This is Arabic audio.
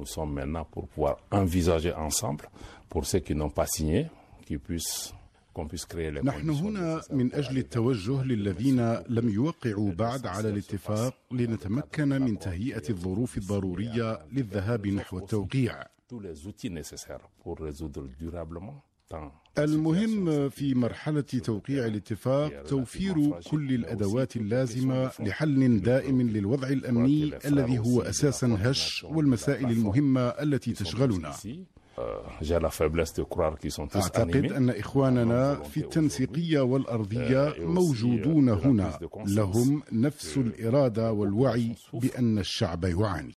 nous sommes maintenant pour pouvoir envisager ensemble, pour ceux qui n'ont pas signé, qu'on puisse créer les نحن هنا من أجل التوجه للذين لم يوقعوا بعد على الاتفاق لنتمكن من تهيئة الظروف الضرورية للذهاب نحو التوقيع. المهم في مرحلة توقيع الاتفاق توفير كل الأدوات اللازمة لحل دائم للوضع الأمني الذي هو أساسا هش والمسائل المهمة التي تشغلنا. أعتقد أن إخواننا في التنسيقية والأرضية موجودون هنا، لهم نفس الإرادة والوعي بأن الشعب يعاني.